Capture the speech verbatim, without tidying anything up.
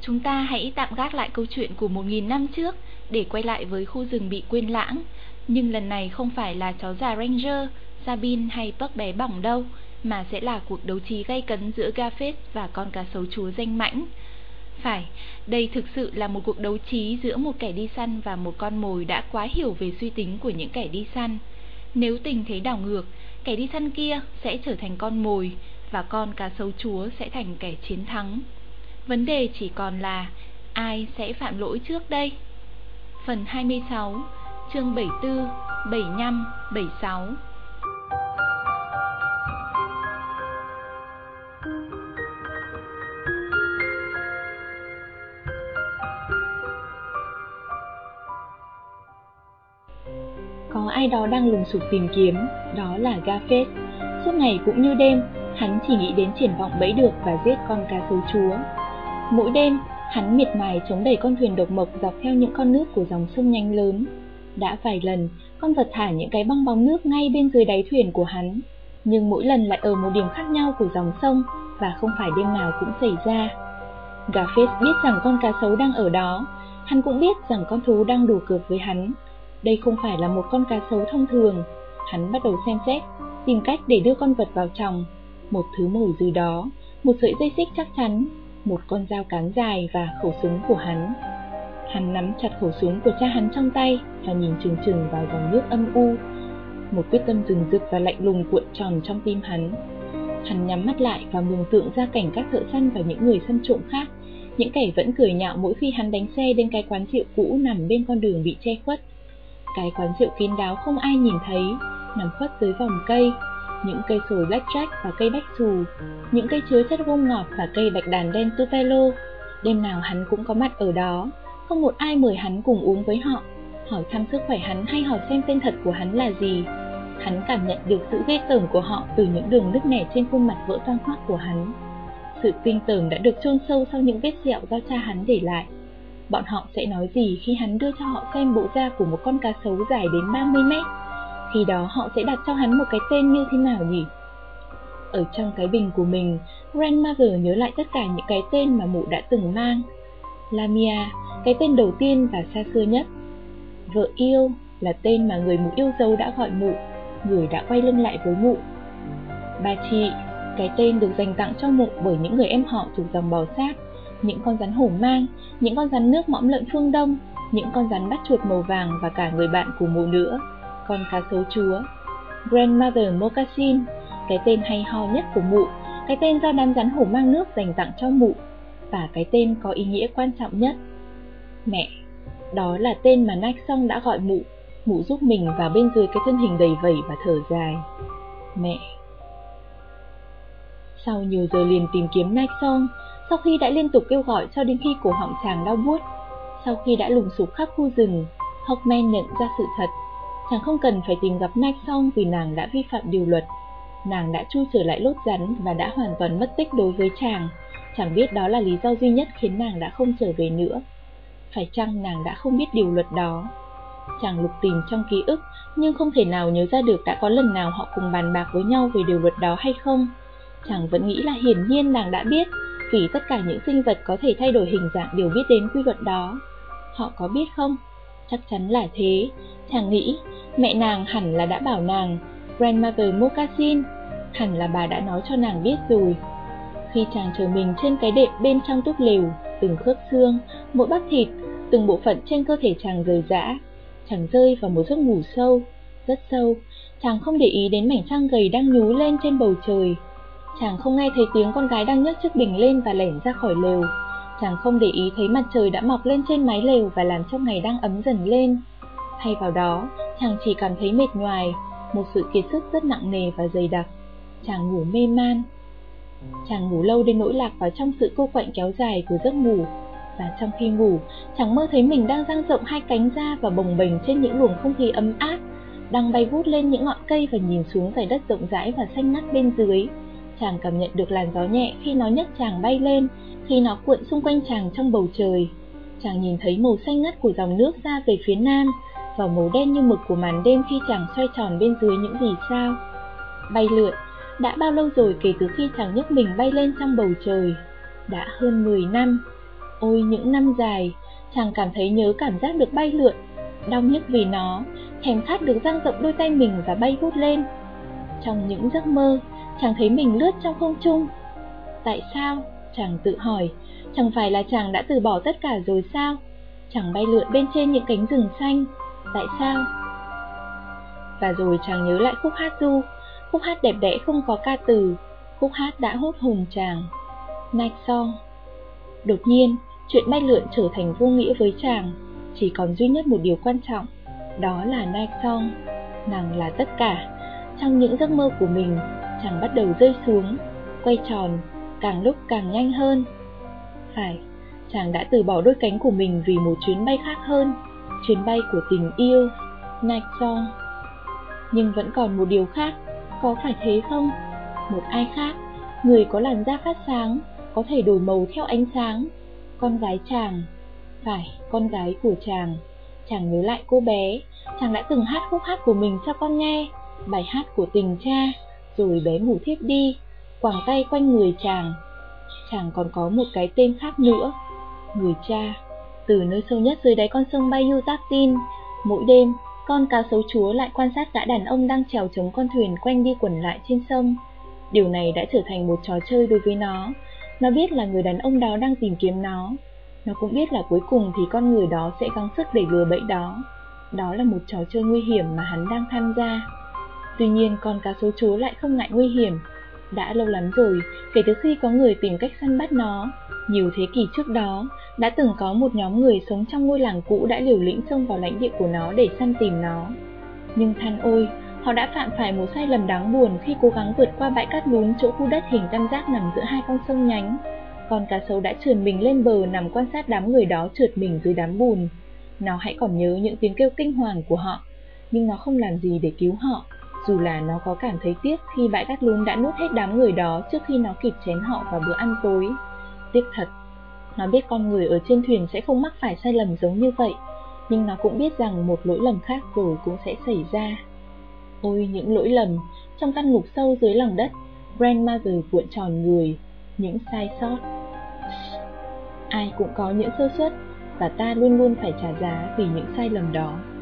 Chúng ta hãy tạm gác lại câu chuyện của một nghìn năm trước để quay lại với khu rừng bị quên lãng. Nhưng lần này không phải là chó già Ranger, Sabine hay Puck bé bỏng đâu, mà sẽ là cuộc đấu trí gay cấn giữa Garfield và con cá sấu chúa danh mãnh. Phải, đây thực sự là một cuộc đấu trí giữa một kẻ đi săn và một con mồi đã quá hiểu về suy tính của những kẻ đi săn. Nếu tình thế đảo ngược, kẻ đi săn kia sẽ trở thành con mồi và con cá sấu chúa sẽ thành kẻ chiến thắng. Vấn đề chỉ còn là ai sẽ phạm lỗi trước đây? Phần hai mươi sáu, chương bảy mươi tư, bảy mươi lăm, bảy mươi sáu. Có ai đó đang lùng sục tìm kiếm, đó là Garfield. Suốt ngày cũng như đêm, hắn chỉ nghĩ đến triển vọng bẫy được và giết con cá sấu chúa. Mỗi đêm, hắn miệt mài chống đẩy con thuyền độc mộc dọc theo những con nước của dòng sông nhanh lớn. Đã vài lần, con vật thả những cái bong bóng nước ngay bên dưới đáy thuyền của hắn, nhưng mỗi lần lại ở một điểm khác nhau của dòng sông và không phải đêm nào cũng xảy ra. Garfield biết rằng con cá sấu đang ở đó, hắn cũng biết rằng con thú đang đùa cợt với hắn. Đây không phải là một con cá sấu thông thường. Hắn bắt đầu xem xét, tìm cách để đưa con vật vào trong. Một thứ mồi dưới đó, một sợi dây xích chắc chắn, một con dao cán dài và khẩu súng của hắn. Hắn nắm chặt khẩu súng của cha hắn trong tay và nhìn chừng chừng vào dòng nước âm u. Một quyết tâm rừng rực và lạnh lùng cuộn tròn trong tim hắn. Hắn nhắm mắt lại và mường tượng ra cảnh các thợ săn và những người săn trộm khác, những kẻ vẫn cười nhạo mỗi khi hắn đánh xe đến cái quán rượu cũ nằm bên con đường bị che khuất. Cái quán rượu kín đáo không ai nhìn thấy, nằm khuất dưới vòng cây, những cây sồi blackjack và cây bách xù, những cây chứa chất gông ngọt và cây bạch đàn đen Tupelo. Đêm nào hắn cũng có mặt ở đó, không một ai mời hắn cùng uống với họ, hỏi thăm sức khỏe hắn hay hỏi xem tên thật của hắn là gì. Hắn cảm nhận được sự ghê tởm của họ từ những đường nứt nẻ trên khuôn mặt vỡ toang hoác của hắn. Sự kinh tởm đã được chôn sâu sau những vết sẹo do cha hắn để lại. Bọn họ sẽ nói gì khi hắn đưa cho họ xem bộ da của một con cá sấu dài đến ba mươi mét? Khi đó họ sẽ đặt cho hắn một cái tên như thế nào nhỉ? Ở trong cái bình của mình, Grandmother nhớ lại tất cả những cái tên mà mụ đã từng mang. Lamia, cái tên đầu tiên và xa xưa nhất. Vợ yêu là tên mà người mụ yêu dấu đã gọi mụ, người đã quay lưng lại với mụ. Bà chị, cái tên được dành tặng cho mụ bởi những người em họ thuộc dòng bò sát, những con rắn hổ mang, những con rắn nước mõm lợn phương Đông, những con rắn bắt chuột màu vàng và cả người bạn của mụ nữa, con cá sấu chúa. Grandmother Moccasin, cái tên hay ho nhất của mụ, cái tên do đám rắn hổ mang nước dành tặng cho mụ, và cái tên có ý nghĩa quan trọng nhất. Mẹ, đó là tên mà Nixon đã gọi mụ. Mụ giúp mình vào bên dưới cái thân hình đầy vẩy và thở dài. Mẹ. Sau nhiều giờ liền tìm kiếm Nixon, sau khi đã liên tục kêu gọi cho đến khi cổ họng chàng đau buốt, sau khi đã lùng sục khắp khu rừng, Hawkman nhận ra sự thật. Chàng không cần phải tìm gặp Nixon vì nàng đã vi phạm điều luật. Nàng đã chui trở lại lốt rắn và đã hoàn toàn mất tích đối với chàng. Chàng biết đó là lý do duy nhất khiến nàng đã không trở về nữa. Phải chăng nàng đã không biết điều luật đó? Chàng lục tìm trong ký ức, nhưng không thể nào nhớ ra được đã có lần nào họ cùng bàn bạc với nhau về điều luật đó hay không. Chàng vẫn nghĩ là hiển nhiên nàng đã biết, vì tất cả những sinh vật có thể thay đổi hình dạng đều biết đến quy luật đó. Họ có biết không? Chắc chắn là thế. Chàng nghĩ, mẹ nàng hẳn là đã bảo nàng, Grandmother Moccasin, hẳn là bà đã nói cho nàng biết rồi. Khi chàng chờ mình trên cái đệm bên trong túp lều, từng khớp xương, mỗi bắp thịt, từng bộ phận trên cơ thể chàng rời rã, chàng rơi vào một giấc ngủ sâu, rất sâu. Chàng không để ý đến mảnh trăng gầy đang nhú lên trên bầu trời. Chàng không nghe thấy tiếng con gái đang nhấc chiếc bình lên và lẻn ra khỏi lều. Chàng không để ý thấy mặt trời đã mọc lên trên mái lều và làm cho ngày đang ấm dần lên. Thay vào đó, chàng chỉ cảm thấy mệt nhoài, một sự kiệt sức rất nặng nề và dày đặc. Chàng ngủ mê man. Chàng ngủ lâu đến nỗi lạc vào trong sự cô quạnh kéo dài của giấc ngủ. Và trong khi ngủ, chàng mơ thấy mình đang dang rộng hai cánh ra và bồng bềnh trên những luồng không khí ấm áp, đang bay vút lên những ngọn cây và nhìn xuống dải đất rộng rãi và xanh ngắt bên dưới. Chàng cảm nhận được làn gió nhẹ khi nó nhấc chàng bay lên, khi nó cuộn xung quanh chàng trong bầu trời. Chàng nhìn thấy màu xanh ngắt của dòng nước ra về phía nam, và màu đen như mực của màn đêm khi chàng xoay tròn bên dưới những vì sao. Bay lượn, đã bao lâu rồi kể từ khi chàng nhấc mình bay lên trong bầu trời? Đã hơn mười năm. Ôi những năm dài, chàng cảm thấy nhớ cảm giác được bay lượn, đau nhức vì nó, thèm khát được dang rộng đôi tay mình và bay vút lên. Trong những giấc mơ, chàng thấy mình lướt trong không trung. Tại sao? Chàng tự hỏi, chẳng phải là chàng đã từ bỏ tất cả rồi sao? Chàng bay lượn bên trên những cánh rừng xanh, tại sao? Và rồi chàng nhớ lại khúc hát ru, khúc hát đẹp đẽ không có ca từ, khúc hát đã hút hồn chàng. Night Song. Đột nhiên, chuyện bay lượn trở thành vô nghĩa với chàng, chỉ còn duy nhất một điều quan trọng, đó là Night Song. Nàng là tất cả. Trong những giấc mơ của mình, chàng bắt đầu rơi xuống, quay tròn, càng lúc càng nhanh hơn. Phải, chàng đã từ bỏ đôi cánh của mình vì một chuyến bay khác hơn, chuyến bay của tình yêu, Night Song. Nhưng vẫn còn một điều khác, có phải thế không? Một ai khác, người có làn da phát sáng, có thể đổi màu theo ánh sáng. Con gái chàng, phải, con gái của chàng. Chàng nhớ lại cô bé, chàng đã từng hát khúc hát của mình cho con nghe, bài hát của tình cha, rồi bé ngủ thiếp đi, quàng tay quanh người chàng. Chàng còn có một cái tên khác nữa, người cha. Từ nơi sâu nhất dưới đáy con sông Bayou Taptin, mỗi đêm, con cá sấu chúa lại quan sát gã đàn ông đang chèo chống con thuyền quanh đi quẩn lại trên sông. Điều này đã trở thành một trò chơi đối với nó. Nó biết là người đàn ông đó đang tìm kiếm nó. Nó cũng biết là cuối cùng thì con người đó sẽ gắng sức để lừa bẫy đó. Đó là một trò chơi nguy hiểm mà hắn đang tham gia. Tuy nhiên con cá sấu chúa lại không ngại nguy hiểm. Đã lâu lắm rồi, kể từ khi có người tìm cách săn bắt nó, nhiều thế kỷ trước đó, đã từng có một nhóm người sống trong ngôi làng cũ đã liều lĩnh xông vào lãnh địa của nó để săn tìm nó. Nhưng than ôi, họ đã phạm phải một sai lầm đáng buồn khi cố gắng vượt qua bãi cát lún chỗ khu đất hình tam giác nằm giữa hai con sông nhánh. Con cá sấu đã trườn mình lên bờ nằm quan sát đám người đó trượt mình dưới đám bùn. Nó hãy còn nhớ những tiếng kêu kinh hoàng của họ, nhưng nó không làm gì để cứu họ, dù là nó có cảm thấy tiếc khi bãi cát lún đã nuốt hết đám người đó trước khi nó kịp chén họ vào bữa ăn tối. Tiếc thật. Nó biết con người ở trên thuyền sẽ không mắc phải sai lầm giống như vậy, nhưng nó cũng biết rằng một lỗi lầm khác rồi cũng sẽ xảy ra. Ôi những lỗi lầm, trong căn ngục sâu dưới lòng đất, Grandmother cuộn tròn người, những sai sót. Ai cũng có những sơ suất, và ta luôn luôn phải trả giá vì những sai lầm đó.